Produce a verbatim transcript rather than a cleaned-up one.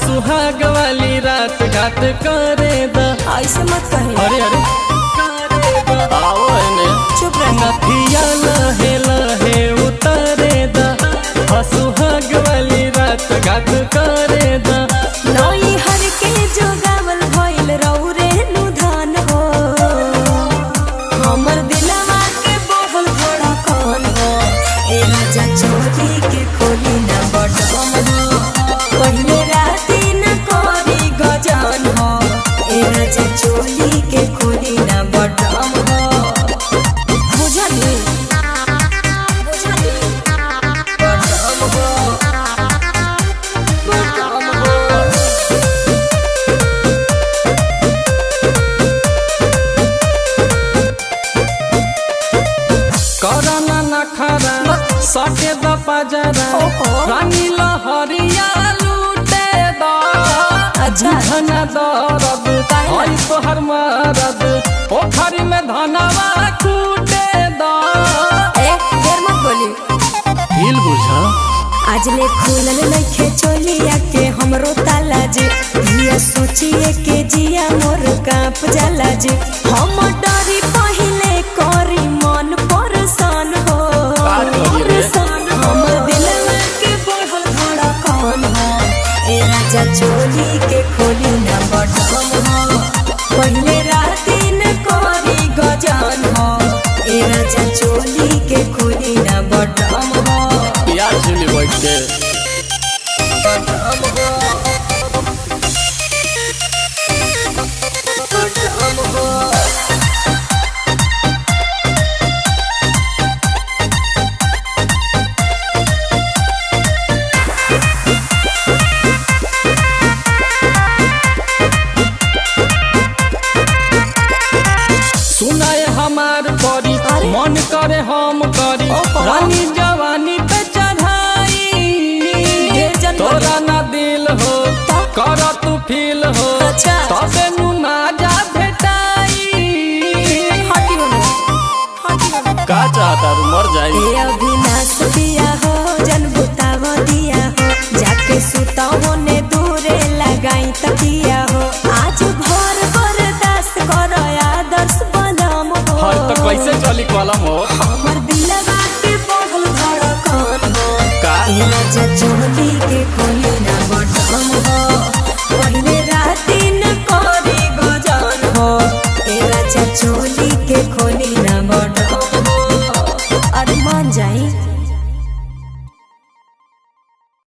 सुहाग वाली रात घात करे द। ऐसे मत कहे। अरे अरे करे द। आओ ने चुप रह। नथिया लहे लहे उतारे द। सुहाग वाली रात घात करे द। नई हर के जोगावल भइल रौरे नुधान हो। हमर दिलवा के बोल थोड़ा कौन हो। ए राजा चोरी के खोली ना बटम हो। पहले राती न कोरी गजान हो। ए राजा चोली के खोली ना बटम हो। बुझली बुझली बटम हो बटम हो। करना नखरा सटे द पजरा। रानी लहरिया लूटे द। अच्छा। धना दरद हई तोहर मरद पोखरी में धनवा कूटे द। ए देर मत बोली। दिल बुझा आज ले खुलल नइखे चोलिया के हमरो ताला जे। ये सोचिए के जिया मोर कांप जाला जे। हम डरी पहिले करी मन परेशान हो। परेशान हम दिलवा के बढ़ल धड़कन हो। ए राजा चोली के खोली ना बटन हो। पहिले राती न करी गजान हो। ए राजा चोली के खोली ना बटन हो। यार चली बैठ के बटन हो बटन हो। सुनाए हमार परी मन करे हम करी। रानी जवानी पे चढ़ाई तोरा ना दिल हो कर तू फील हो। अच्छा। तबे नु ना जा भेटाई। हटियो ना हटियो ना। का चाहता रू मर जाई। ए अविनाश दिया हो जन बुताव दिया हो। जाके सुताओ ने दूरे लगाई तकिया हो। आज भर बर्दाश्त करो आदर्श बलम हो। हर तो कैसे चली कलम हो। हमर दिलवा के बढ़ल धड़कन हो। का ए राजा चोली के खोली ना बटन हो। पहिले राती न करी गजान हो। ए राजा चोली के खोली